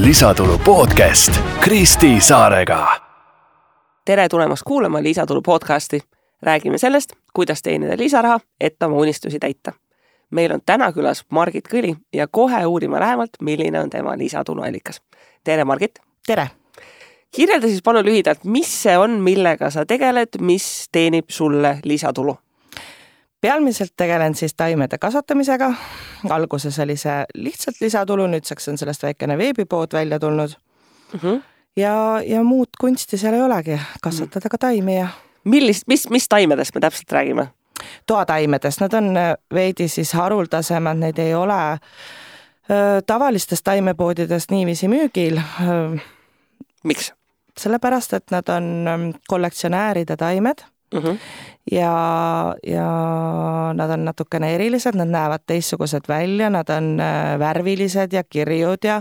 Lisatulu podcast Kristi Saarega. Tere tulemast kuulama Lisatulu podcasti. Räägime sellest, kuidas teenida lisaraha, et oma unistusi täita. Meil on täna külas Margit Kõli ja kohe uurima lähemalt, milline on tema lisatuluallikas. Tere, Margit! Tere! Kirjelda siis palun lühidalt, mis see on, millega sa tegeled, mis teenib sulle lisatulu? Pealmiselt tegelen siis taimede kasvatamisega. Alguses oli see lihtsalt lisatulu, nüüdseks on sellest väikene veebipood välja tulnud. Ja muud kunsti seal ei olegi, kasvatada ka taimi. Ja... Mis taimedest me täpselt räägime? Toataimedest, nad on veidi siis haruldasemad, need ei ole tavalistest taimepoodidest niiviisi müügil. Miks? Sellepärast, et nad on kollektsionääride taimed. Ja nad on natukene erilised, nad näevad teistsugused välja, nad on värvilised ja kirjud ja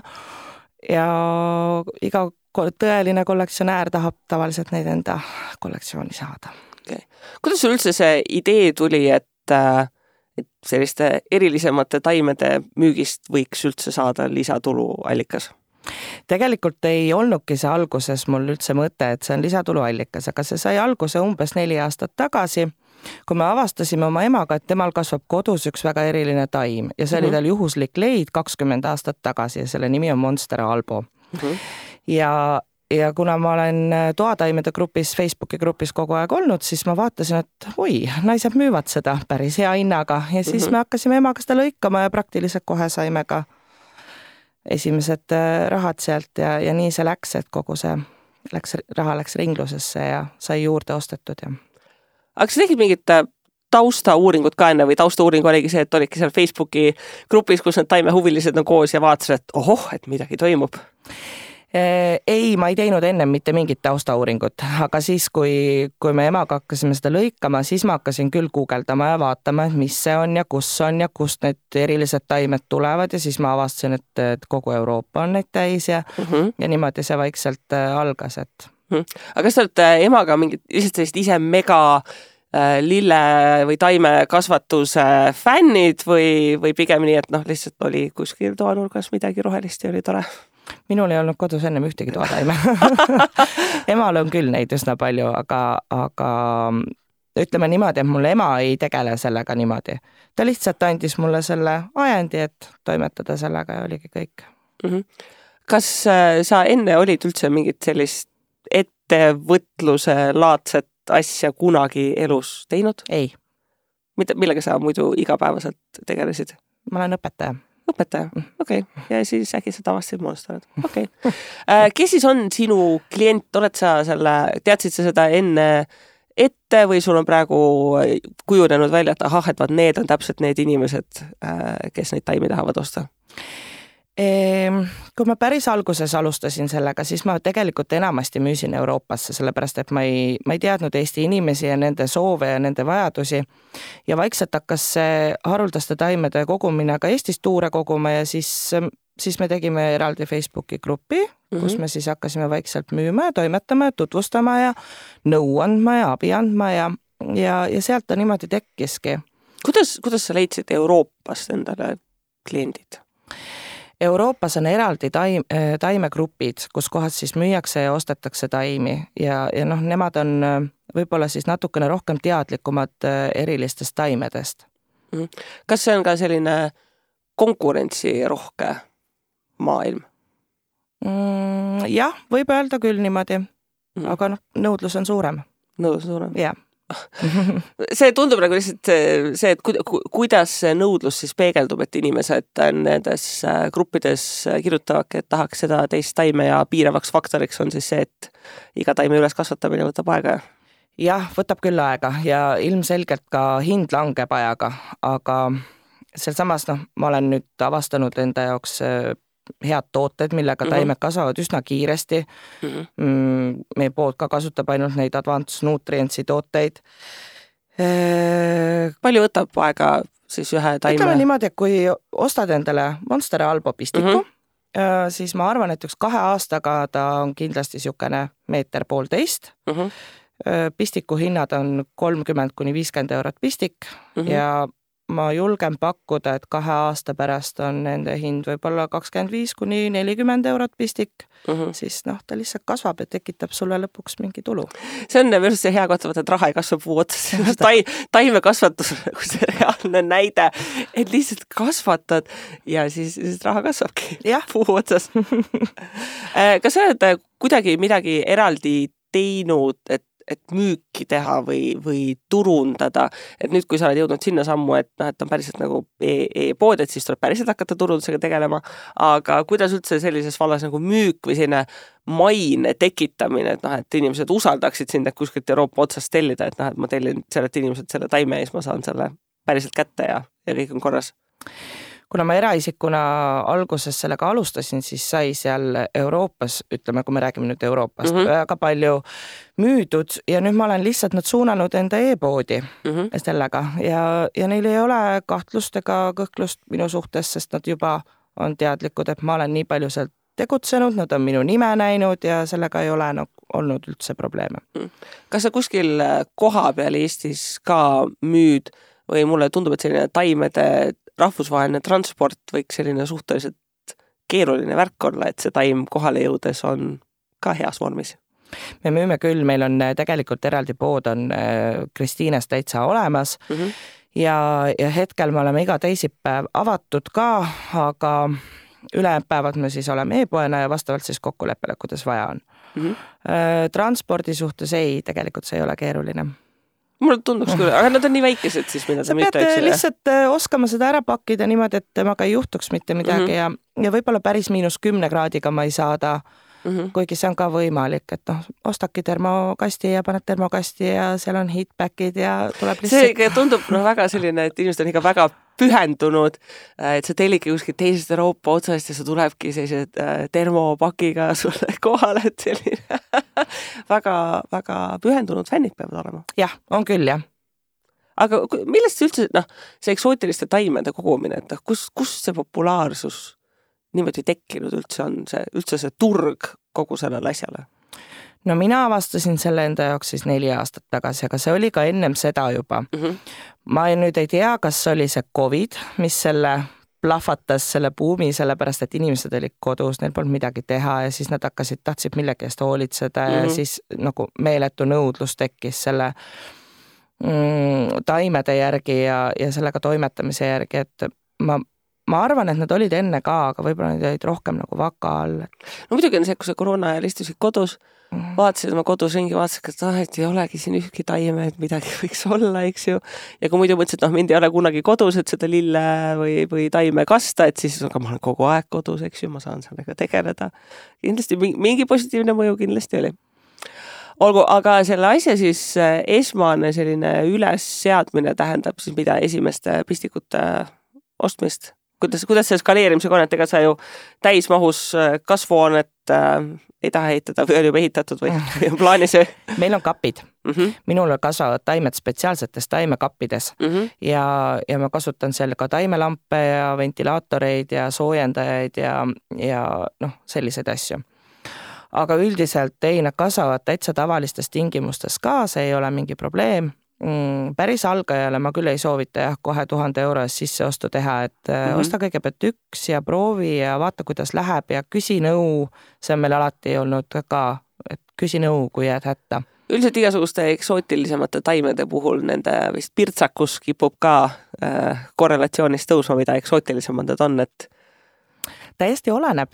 iga tõeline kollektsionäär tahab tavaliselt neid enda kollektsiooni saada. Okay. Kuidas sul üldse see idee tuli, et selliste erilisemate taimede müügist võiks üldse saada lisatuluallikas? Tegelikult ei olnudki see alguses mul üldse mõte, et see on lisatuluallikas, aga see sai alguse umbes 4 aastat tagasi, kui me avastasime oma emaga, et temal kasvab kodus üks väga eriline taim ja see oli tal juhuslik leid 20 aastat tagasi ja selle nimi on Monster Albo. Ja kuna ma olen toataimede grupis, Facebooki grupis kogu aeg olnud, siis ma vaatasin, et naised müüvad seda päris hea hinnaga ja siis me hakkasime emaga seda lõikama ja praktiliselt kohe saime ka esimesed rahad sealt ja nii see läks, et kogu see raha läks ringlusesse ja sai juurde ostetud. Aga sa tegid mingit taustauuringut ka enne või taustauuring oligi see, et olidki seal Facebooki grupis, kus need taimehuvilised on koos ja vaatasid, et et midagi toimub? Ei, ma ei teinud enne mitte mingit taustauuringut, aga siis, kui me emaga hakkasime seda lõikama, siis ma hakkasin küll guugeldama ja vaatama, et mis see on ja kust need erilised taimed tulevad ja siis ma avastasin, et kogu Euroopa on neid täis ja niimoodi see vaikselt algas. Aga kas te olete emaga mingit lihtsalt ise mega lille või taimekasvatuse fännid või pigem nii, et lihtsalt oli kuskil toanurgas midagi rohelist ja oli tore? Minul ei olnud kodus ennem ühtegi toataime. Emal on küll neid üsna palju, aga ütleme niimoodi, et mul ema ei tegele sellega niimoodi. Ta lihtsalt andis mulle selle ajandi, et toimetada sellega ja oligi kõik. Kas sa enne olid üldse mingit sellist ettevõtluse laadset asja kunagi elus teinud? Ei. Millega sa muidu igapäevaselt tegelesid? Ma olen õpetaja. Õpetaja, okei. Ja siis äkki sa tavastasid moodustanud. Okei. Kes siis on sinu klient? Teadsid sa seda enne ette või sul on praegu kujunenud välja, et need on täpselt need inimesed, kes neid taimi tahavad osta? Kui ma päris alguses alustasin sellega, siis ma tegelikult enamasti müüsin Euroopasse, sellepärast et ma ei teadnud Eesti inimesi ja nende soove ja nende vajadusi ja vaikselt hakkas see haruldaste taimede kogumine ka Eestis tuure koguma ja siis me tegime eraldi Facebooki gruppi, kus me siis hakkasime vaikselt müüma ja toimetama ja tutvustama ja nõu andma ja abi andma ja sealt ta niimoodi tekkiski. Kuidas sa leidsid Euroopast endale kliendid? Euroopas on eraldi taimegrupid, kus kohad siis müüakse ja ostetakse taimi ja nemad on võib-olla siis natukene rohkem teadlikumad erilistest taimedest. Kas see on ka selline konkurentsirohke maailm? Jah, võib öelda küll niimoodi, aga nõudlus on suurem. Nõudlus on suurem? Jah. See tundub nagu lihtsalt see, et kuidas see nõudlus siis peegeldub, et inimesed nendes gruppides kirjutavadki, et tahaks seda teist taime ja piiravaks faktoriks on siis see, et iga taime üles kasvatamine võtab aega. Jah, võtab küll aega ja ilmselgelt ka hind langeb ajaga, aga sealsamas ma olen nüüd avastanud enda jaoks head tooted, millega taimed kasvavad üsna kiiresti. Meie pood ka kasutab ainult neid Advanced Nutrientsi tooteid. Palju võtab aega siis ühe taime? Ütleme niimoodi, et kui ostad endale Monster Albo pistiku, siis ma arvan, et 2 aastaga ta on kindlasti niisugune 1,5 meetri. Pistiku hinnad on 30–50 eurot pistik ja ma julgen pakkuda, et 2 aasta pärast on nende hind võib-olla 25–40 eurot pistik, siis ta lihtsalt kasvab ja tekitab sulle lõpuks mingi tulu. See on just see hea kohta, et raha ei kasva puu otsas. Taimekasvatus on nagu see reaalne näide, et lihtsalt kasvatad ja siis raha kasvabki puu otsas. Kas sa oled kuidagi midagi eraldi teinud, et müüki teha või turundada, et nüüd, kui sa oled jõudnud sinna sammu, et on päriselt nagu e-pood, et siis tuleb päriselt hakata turundusega tegelema, aga kuidas üldse sellises vallas nagu müük või selline maine tekitamine, et inimesed usaldaksid sind, et kuskilt Euroopa otsast tellida, et ma tellin sellelt inimeselt selle taime ees, ma saan selle päriselt kätte ja kõik on korras? Kuna ma eraisikuna alguses sellega alustasin, siis sai seal Euroopas, ütleme, kui me räägime nüüd Euroopast, väga palju müüdud ja nüüd ma olen lihtsalt nad suunanud enda e-poodi sellega ja neil ei ole kahtlust ega kõhklust minu suhtes, sest nad juba on teadlikud, et ma olen nii palju sealt tegutsenud, nad on minu nime näinud ja sellega ei ole olnud üldse probleeme. Kas sa kuskil koha peal Eestis ka müüd või mulle tundub, et selline taimede rahvusvaheline transport võiks selline suhteliselt keeruline värk olla, et see taim kohale jõudes on ka heas vormis? Me müüme küll, meil on tegelikult eraldi pood on Kristiines täitsa olemas ja hetkel me oleme iga teisipäev avatud ka, aga ülejäänud päevad me siis oleme e-poena ja vastavalt siis kokkuleppele, kuidas vaja on. Transpordi suhtes tegelikult see ei ole keeruline. Mulle tunduks küll, aga nad on nii väikesed siis, mida sa pead lihtsalt oskama seda ära pakkida niimoodi, et temaga ei juhtuks mitte midagi ja võib-olla päris -10 kraadiga ma ei saada, kuigi see on ka võimalik, et ostadki termokasti ja paned termokasti ja seal on heatbackid ja tuleb lihtsalt... See tundub väga selline, et inimesed on ikka väga pühendunud, et sa tellidki kuskilt teisest Euroopa otsast ja sa tulebki sellised termopakiga sulle kohale, et selline väga pühendunud fännid peavad olema. Jah, on küll, jah. Aga millest see üldse, see eksootiliste taimede kogumine, et kus see populaarsus niimoodi tekkinud üldse on, see turg kogu sellele asjale? No mina avastasin selle enda jaoks siis 4 aastat tagasi, aga see oli ka ennem seda juba. Ma nüüd ei tea, kas oli see COVID, mis selle plahvatas selle buumi, sellepärast, et inimesed olid kodus, neil polnud midagi teha ja siis nad tahtsid millegi eest hoolitseda ja siis nagu meeletu nõudlus tekkis selle taimede järgi ja sellega toimetamise järgi, et ma arvan, et nad olid enne ka, aga võib-olla nad olid rohkem nagu vaka all. No muidugi on see, kui see koroona ajal istusid kodus, vaatasid oma kodus ringi, vaatasid, et ei olegi siin ühtki taime, et midagi võiks olla, eks ju. Ja kui muidu mõtlesid, et mind ei ole kunagi kodus, et seda lille või taime kasta, et siis ma olen kogu aeg kodus, eks ju, ma saan sellega tegeleda. Kindlasti mingi positiivne mõju kindlasti oli. Olgu, aga selle asja siis esmane selline ülesseadmine tähendab siis mida esimeste pistikute ostmist? Kuidas see skaleerimisega on, et ega sa ju täismahus kasvuhoonet ei taha ehitada või on juba ehitatud või on plaanis? Meil on kapid. Minul kasvavad taimed spetsiaalsetes taimekappides ja ma kasutan seal ka taimelampe ja ventilaatoreid ja soojendajaid ja selliseid asju. Aga üldiselt nad kasvavad täitsa tavalistes tingimustes ka, see ei ole mingi probleem. Päris algajale ma küll ei soovita kohe 1000 euro eest sisseostu teha, et osta kõigepealt üks ja proovi ja vaata, kuidas läheb ja küsi nõu, see on meil alati olnud ka, et küsi nõu, kui jääd hätta. Üldiselt igasuguste eksootilisemate taimede puhul nende vist pirtsakus kipub ka korrelatsioonis tõusma, mida eksootilisemad need on, et täiesti oleneb.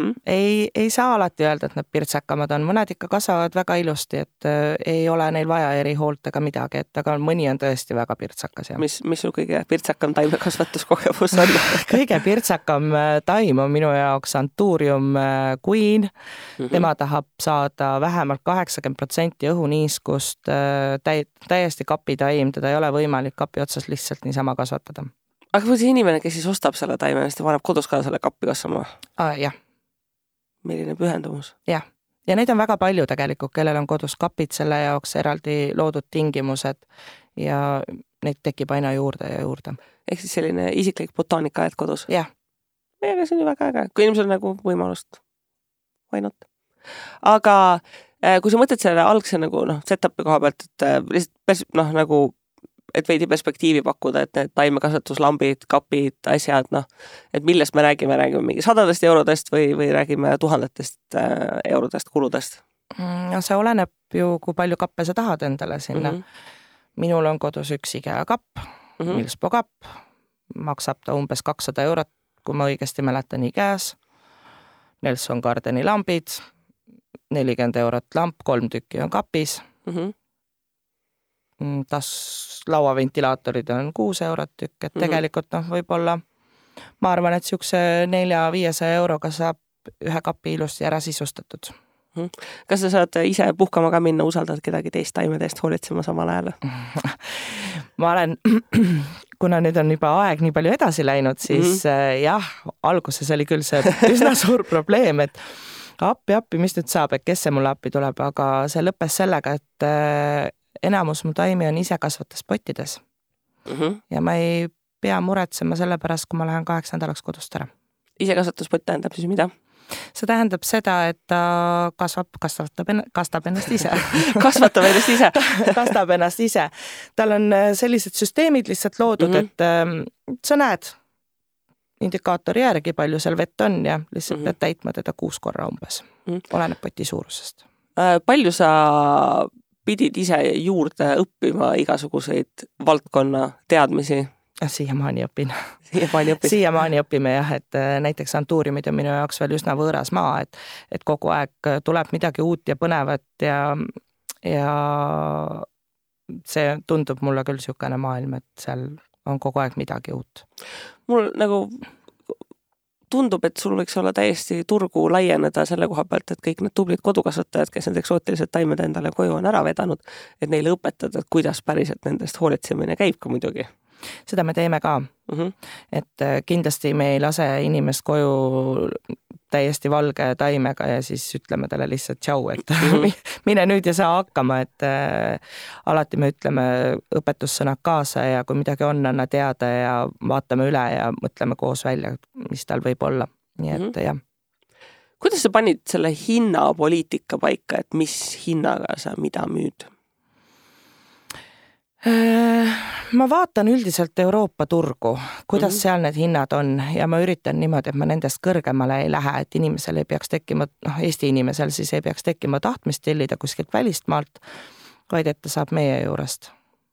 Ei saa alati öelda, et nad pirtsakamad on. Mõned ikka kasvavad väga ilusti, et ei ole neil vaja erihoolt ega midagi, et aga mõni on tõesti väga pirtsakas. Mis sul kõige pirtsakam taimekasvatuskogemus on? Kõige pirtsakam taim on minu jaoks Anthurium queen. Tema tahab saada vähemalt 80% õhuniiskust, täiesti kapitaim, teda ei ole võimalik kapi otsas lihtsalt niisama kasvatada. Aga kui see inimene, kes siis ostab selle taime, siis ta paneb kodus ka selle kappi kasvama? Jah. Milline pühendumus? Jah. Ja neid on väga palju tegelikult, kellel on kodus kapid selle jaoks eraldi loodud tingimused ja neid tekib aina juurde ja juurde. Ehk siis selline isiklik botaanikaaed kodus? Jah. Aga see on ju väga äge. Kui inimesel nagu võimalust, why not? Aga kui sa mõtled selle algse nagu setupi koha pealt, et lihtsalt nagu et veidi perspektiivi pakkuda, et need taimekasvatuslambid, kapid, asjad, noh, et millest me räägime mingi 100 eurodest või räägime 1000 eurodest kuludest? No see oleneb ju, kui palju kappe sa tahad endale sinna. Minul on kodus üks IKEA kapp, Milspo kapp, maksab ta umbes 200 eurot, kui ma õigesti mäletan IKEAs. Nelson Gardeni lambid, 40 eurot lamp, 3 tükki on kapis. Lauaventilaatorid on 6 eurot tükk, et tegelikult võib-olla ma arvan, et siukse 400-500 euroga saab ühe kapi ilusti ära sisustatud. Kas sa saad ise puhkama ka minna, usaldad kedagi teist taimede eest hoolitsema samal ajal? Ma olen, kuna nüüd on juba aeg nii palju edasi läinud, siis jah, alguses oli küll see üsna suur probleem, et appi, mis nüüd saab, et kes see mulle appi tuleb, aga see lõppes sellega, et enamus mu taimi on ise kasvatas pottides. Ja ma ei pea muretsema selle pärast, kui ma lähen 8 nädalaks kodust ära. Ise kasvatuspott tähendab siis mida? See tähendab seda, et ta kastab ennast ise. Kasvatab ennast ise? Kastab ennast ise. Tal on sellised süsteemid lihtsalt loodud, et sa näed indikaatori järgi, palju seal vett on ja lihtsalt pead täitma teda 6 korra umbes. Oleneb poti suurusest. Palju sa pidid ise juurde õppima igasuguseid valdkonna teadmisi? Siiamaani õpin. Siiamaani õpime jah, et näiteks antuurimid on minu jaoks veel üsna võõras maa, et kogu aeg tuleb midagi uut ja põnevat ja see tundub mulle küll siukene maailm, et seal on kogu aeg midagi uut. Mul nagu tundub, et sul võiks olla täiesti turgu laieneda selle koha pealt, et kõik need tublid kodukasvatajad, kes need eksootilised taimed endale koju on ära vedanud, et neile õpetada, et kuidas päriselt nendest hoolitsemine käib ka muidugi. Seda me teeme ka, et kindlasti me ei lase inimest koju täiesti valge taimega ja siis ütleme talle lihtsalt tšau, et mine nüüd ja saa hakkama, et alati me ütleme õpetussõnad kaasa ja kui midagi on, anna teada ja vaatame üle ja mõtleme koos välja, mis tal võib olla. Nii et jah. Kuidas sa panid selle hinnapoliitika paika, et mis hinnaga sa mida müüd? Ma vaatan üldiselt Euroopa turgu, kuidas seal need hinnad on ja ma üritan niimoodi, et ma nendest kõrgemale ei lähe, et inimesel ei peaks tekkima, Eesti inimesel siis ei peaks tekkima tahtmist tellida kuskilt välistmaalt, vaid et ta saab meie juurest.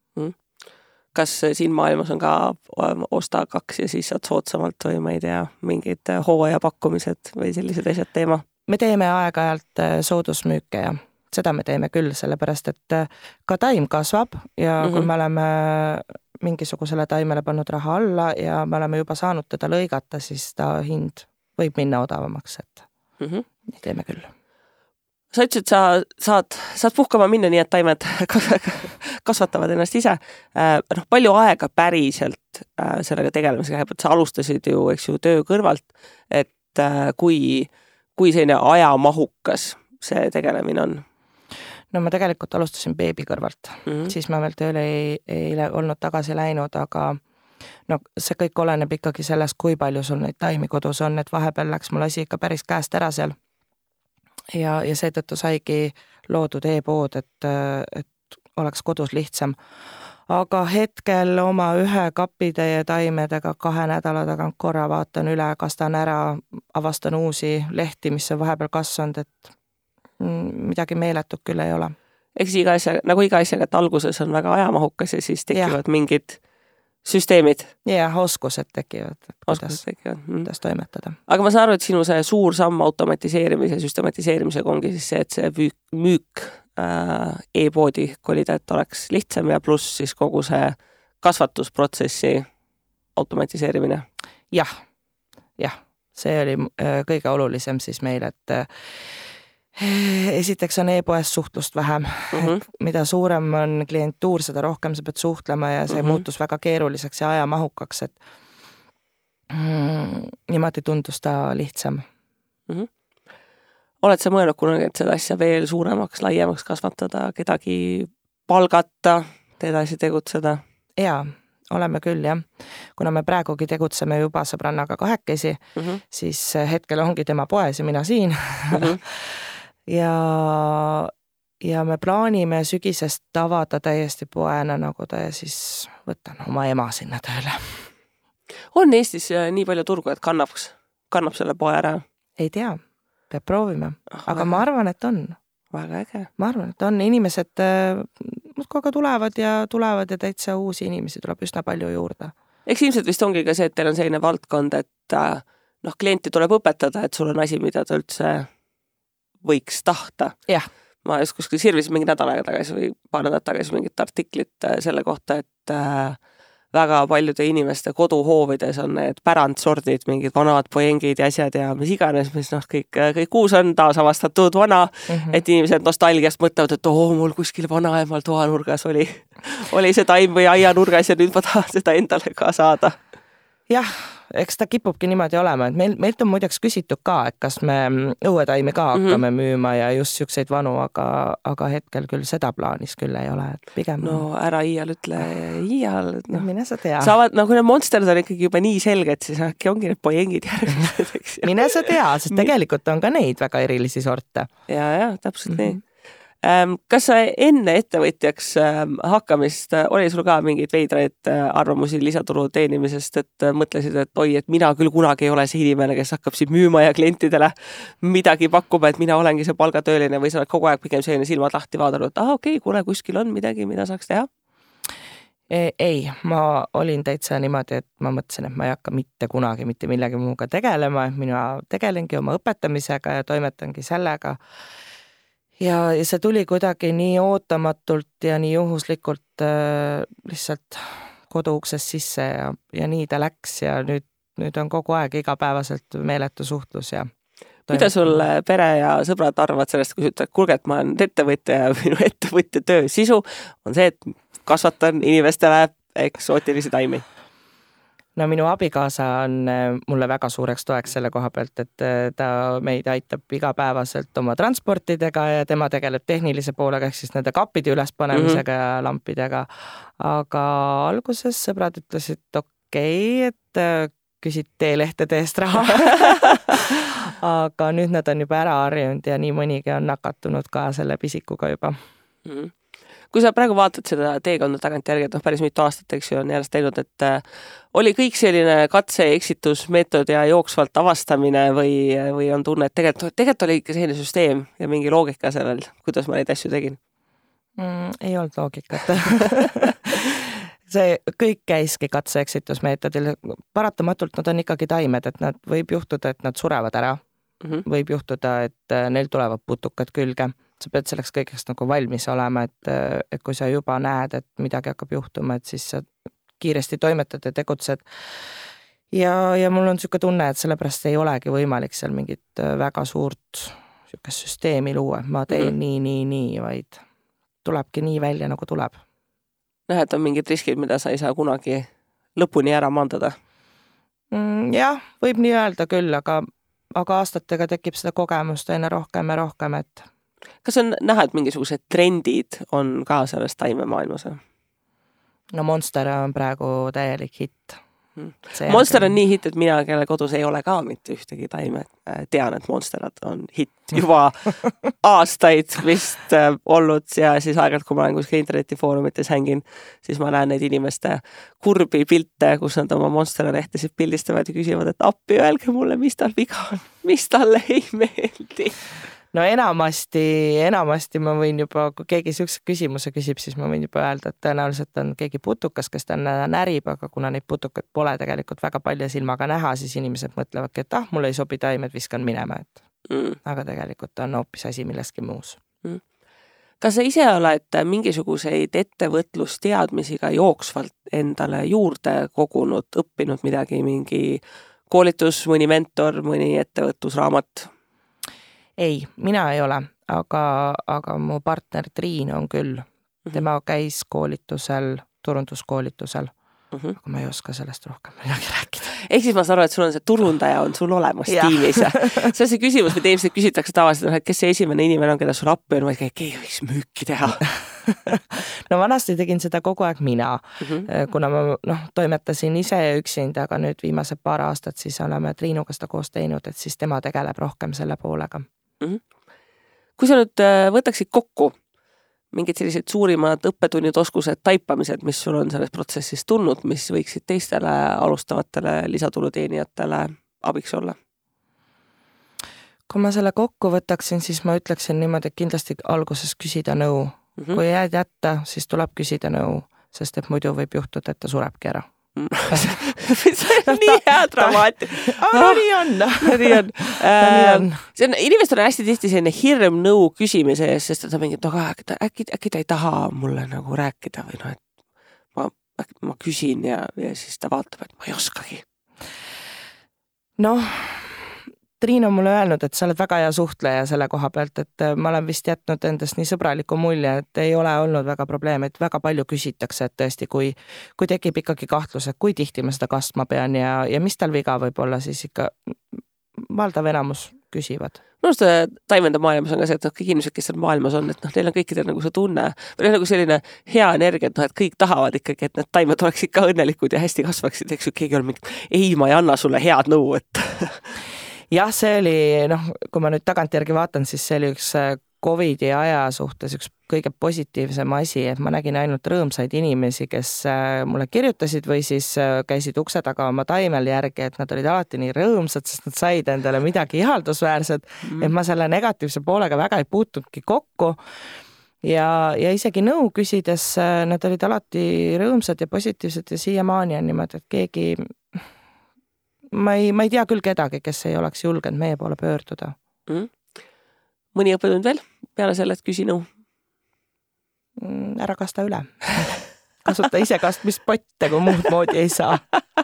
Kas siin maailmas on ka osta 2 ja siis saad soodsamalt või ma ei tea, mingid hooaja pakkumised või sellised asjad teema? Me teeme aeg-ajalt soodusmüüke ja seda me teeme küll, sellepärast, et ka taim kasvab ja kui me oleme mingisugusele taimele pannud raha alla ja me oleme juba saanud teda lõigata, siis ta hind võib minna odavamaks, et nii teeme küll. Sa ütlesid, et saad puhkama minna nii, et taimed kasvatavad ennast ise. Palju aega päriselt sellega tegelemisega, et sa alustasid ju, eks ju, töö kõrvalt, et kui selline ajamahukas see tegelemine on? No ma tegelikult alustasin beebi kõrvalt, siis ma veel tööle ei olnud tagasi läinud, aga no see kõik oleneb ikkagi sellest, kui palju sul neid taimi kodus on, et vahepeal läks mul asi ikka päris käest ära seal ja seetõttu saigi loodud e-pood, et oleks kodus lihtsam. Aga hetkel oma 1 kapitäie taimedega 2 nädala tagant korra vaatan üle, kastan ära, avastan uusi lehti, mis on vahepeal kasvanud, et midagi meeletut küll ei ole. Eks iga asjaga, et alguses on väga ajamahukas ja siis tekivad mingid süsteemid. Ja oskused tekivad, kuidas toimetada. Aga ma saan aru, et sinu see suur samm automatiseerimise ja süstematiseerimisega ongi siis see, et see müük e-poodi kolida, et oleks lihtsam ja pluss siis kogu see kasvatusprotsessi automatiseerimine. Jah, see oli kõige olulisem siis meil, et esiteks on e-poes suhtlust vähem, mida suurem on klientuur, seda rohkem sa pead suhtlema ja see muutus väga keeruliseks ja ajamahukaks, et niimoodi tundus ta lihtsam. Oled sa mõelnud kunagi, et seda asja veel suuremaks, laiemaks kasvatada, kedagi palgata, edasi tegutseda? Jaa, oleme küll jah. Kuna me praegugi tegutseme juba sõbrannaga 2, siis hetkel ongi tema poes ja mina siin. Ja ja me plaanime sügisest avada täiesti poena nagu ta ja siis võtan oma ema sinna tööle. On Eestis nii palju turgu, et kannab selle poe ära? Ei tea, peab proovima, aga ma arvan, et on. Väga äge. Ma arvan, et on inimesed muudkoga tulevad ja täitsa uusi inimesi tuleb üsna palju juurde. Eks ilmselt vist ongi ka see, et teil on selline valdkond, et klienti tuleb õpetada, et sul on asi, mida ta üldse võiks tahta. Jah. Ma just kuskil sirvisin mingi nädal aega tagasi või paar nädalat tagasi mingit artiklit selle kohta, et väga paljude inimeste koduhoovides on need pärandsordid, mingid vanad poengid ja asjad ja mis iganes, mis kõik uus on taasavastatud vana, et inimesed nostalgiast mõtlevad, et mul kuskil vanaemal toanurgas oli see taim või aianurgas ja nüüd ma tahan seda endale ka saada. Jah, eks ta kipubki niimoodi olema, et meilt on muideks küsitud ka, et kas me õuetaimi ka hakkame müüma ja just siukseid vanu, aga hetkel küll seda plaanis küll ei ole, et pigem... No ära iial ütle iial. No, mine sa tea. Kui need monsterid on ikkagi juba nii selged, siis äkki ongi need poengid järgmised. Mine sa tea, sest tegelikult on ka neid väga erilisi sorte. Ja, täpselt nii. Kas sa enne ettevõtjaks hakkamist oli sul ka mingeid veidraid arvamusi lisaturu teenimisest, et mõtlesid, et oi, et mina küll kunagi ei ole see inimene, kes hakkab siin müüma ja klientidele midagi pakkuma, et mina olengi see palgatööline või sa oled kogu aeg pigem selline silmad lahti vaadanud, et okei, kuule, kuskil on midagi, mida saaks teha? Ei, ma olin täitsa niimoodi, et ma mõtlesin, et ma ei hakka mitte kunagi mitte millegi muuga tegelema, et mina tegelengi oma õpetamisega ja toimetangi sellega. Ja see tuli kuidagi nii ootamatult ja nii juhuslikult lihtsalt koduuksest sisse ja nii ta läks ja nüüd on kogu aeg igapäevaselt meeletu suhtlus ja mida sul pere ja sõbrad arvavad sellest, kui sa ütled, kuulge, et ma olen ettevõtja ja minu ettevõtja töö sisu on see, et kasvatan inimestele eksootilisi taimi? No minu abikaasa on mulle väga suureks toeks selle koha pealt, et ta meid aitab igapäevaselt oma transportidega ja tema tegeleb tehnilise poolega, ehk siis nende kappide ülespanemisega ja lampidega. Aga alguses sõbrad ütlesid, okei, et küsid teelehtede eest raha. Aga nüüd nad on juba ära harjunud ja nii mõnigi on nakatunud ka selle pisikuga juba. Kui sa praegu vaatad seda teekonda tagant järgi, et päris mitu aastat, eks ju, on järjest teinud, et oli kõik selline katse-eksitusmeetod ja jooksvalt avastamine või on tunne, et tegelikult oli ikka selline süsteem ja mingi loogika sellel, kuidas ma neid asju tegin? Ei olnud loogikat. See kõik käiski katse-eksitusmeetodil. Paratamatult nad on ikkagi taimed, et nad võib juhtuda, et nad surevad ära. Võib juhtuda, et neil tulevad putukad külge. Sa pead selleks kõigeks nagu valmis olema, et kui sa juba näed, et midagi hakkab juhtuma, et siis sa kiiresti toimetad ja tegutsed. Ja mul on selline tunne, et sellepärast ei olegi võimalik seal mingit väga suurt süsteemi luua. Ma teen nii, vaid tulebki nii välja, nagu tuleb. Nähe, et on mingid riskid, mida sa ei saa kunagi lõpuni ära maandada? Jah, võib nii öelda küll, aga aastatega tekib seda kogemust aina rohkem ja rohkem, et kas on näha, et mingisugused trendid on ka selles taimemaailmas? No Monster on praegu täielik hitt. Monster on nii hitt, et mina, kelle kodus ei ole ka mitte ühtegi taime, tean, et Monsterad on hitt juba aastaid vist olnud ja siis aeg-ajalt, kui ma olen kuskil internetifoorumites hängin, siis ma näen neid inimeste kurbi pilte, kus nad oma Monsteralehtesid pildistavad ja küsivad, et appi, öelge mulle, mis tal viga on, mis talle ei meeldi. No enamasti ma võin juba, kui keegi siukse küsimuse küsib, siis ma võin juba öelda, et tõenäoliselt on keegi putukas, kes ta närib, aga kuna neid putukat pole tegelikult väga palju silmaga näha, siis inimesed mõtlevadki, et mulle ei sobi taimed, viskan minema, et aga tegelikult on hoopis asi milleski muus. Kas sa ise oled mingisuguseid ettevõtlusteadmisi ka jooksvalt endale juurde kogunud, õppinud midagi, mingi koolitus, mõni mentor, mõni ettevõtlusraamat? Ei, mina ei ole, aga mu partner Triin on küll. Tema käis koolitusel, turunduskoolitusel, aga ma ei oska sellest rohkem midagi rääkida. Ehk siis ma saan aru, et sul on see turundaja on sul olemas tiimis. See on see küsimus, mida ilmselt küsitakse tavaliselt, et kes see esimene inimene on, keda sul appi on, või keegi võiks müüki teha. No vanasti tegin seda kogu aeg mina, kuna ma toimetasin ise üksinda, aga nüüd viimased paar aastat siis oleme Triinuga seda koos teinud, et siis tema tegeleb rohkem selle poolega. Kui sa nüüd võtaksid kokku mingid sellised suurimad õppetunnid, oskused, taipamised, mis sul on selles protsessis tulnud, mis võiksid teistele alustavatele lisatuluteenijatele abiks olla? Kui ma selle kokku võtaksin, siis ma ütleksin niimoodi, et kindlasti alguses küsida nõu. Kui jääd jätta, siis tuleb küsida nõu, sest et muidu võib juhtuda, et ta surebki ära. See on nii hea dramaati. Nii on. Inimestel on hästi tihti selline hirm nõu küsimise ees, sest ta mingi, äkki ta ei taha mulle nagu rääkida või et ma küsin ja siis ta vaatab, et ma ei oskagi. Triin on mulle öelnud, et sa oled väga hea suhtleja selle koha pealt, et ma olen vist jätnud endast nii sõbraliku mulje, et ei ole olnud väga probleem, et väga palju küsitakse, et tõesti, kui tekib ikkagi kahtlus, et kui tihti ma seda kastma pean ja mis tal viga võib olla, siis ikka valdav enamus küsivad. Minu arust taimende maailmas on ka see, et kõik inimesed, kes seal maailmas on, et neil on kõikidel nagu see tunne või nagu selline hea energia, et kõik tahavad ikkagi, et need taimed oleksid ka õnnelikud ja hästi kasvaksid, eks ju, keegi on mingi, ei, ma ei anna sulle head nõu, et jah, see oli, kui ma nüüd tagantjärgi vaatan, siis see oli üks Covidi aja suhtes üks kõige positiivsem asi, et ma nägin ainult rõõmsaid inimesi, kes mulle kirjutasid või siis käisid ukse taga oma taimel järgi, et nad olid alati nii rõõmsad, sest nad said endale midagi ihaldusväärset, et ma selle negatiivse poolega väga ei puutudki kokku. Ja isegi nõu küsides nad olid alati rõõmsad ja positiivsed ja siiamaani on niimoodi, et keegi ma ei tea küll kedagi, kes ei oleks julgenud meie poole pöörduda. Mõni õppetund veel peale selle, et küsi nõu? Ära kasta üle. Kasuta ise kastmispotte, kui muud moodi ei saa.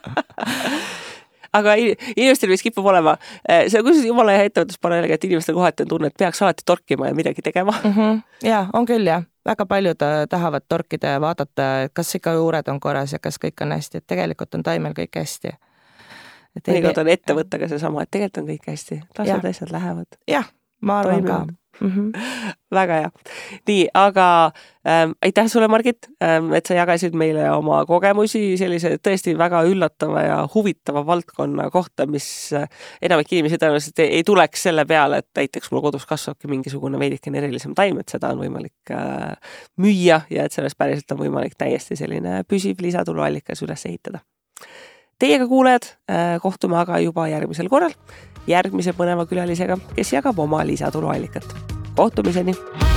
Aga inimestel vist kipub olema, see on kusjuures jumala hea ettevõtluspaneeliga, et inimestel kohati on tunne, et peaks alati torkima ja midagi tegema. Jaa, on küll jah. Väga paljud tahavad torkida ja vaadata, kas ikka juured on korras ja kas kõik on hästi, et tegelikult on taimel kõik hästi. Mõnikord on ettevõttega seesama, et tegelikult on kõik hästi. Lased asjad lähevad. Jah, ma arvan ka. Väga hea. Nii, aga aitäh sulle, Margit, et sa jagasid meile oma kogemusi sellise tõesti väga üllatava ja huvitava valdkonna kohta, mis enamik inimesi tõenäoliselt ei tuleks selle peale, et näiteks mul kodus kasvabki mingisugune veidikene erilisem taim, et seda on võimalik müüa ja et sellest päriselt on võimalik täiesti selline püsiv lisatuluallikas üles ehitada. Teiega kuulejad, kohtume aga juba järgmisel korral järgmise põneva külalisega, kes jagab oma lisatuluallikat. Kohtumiseni!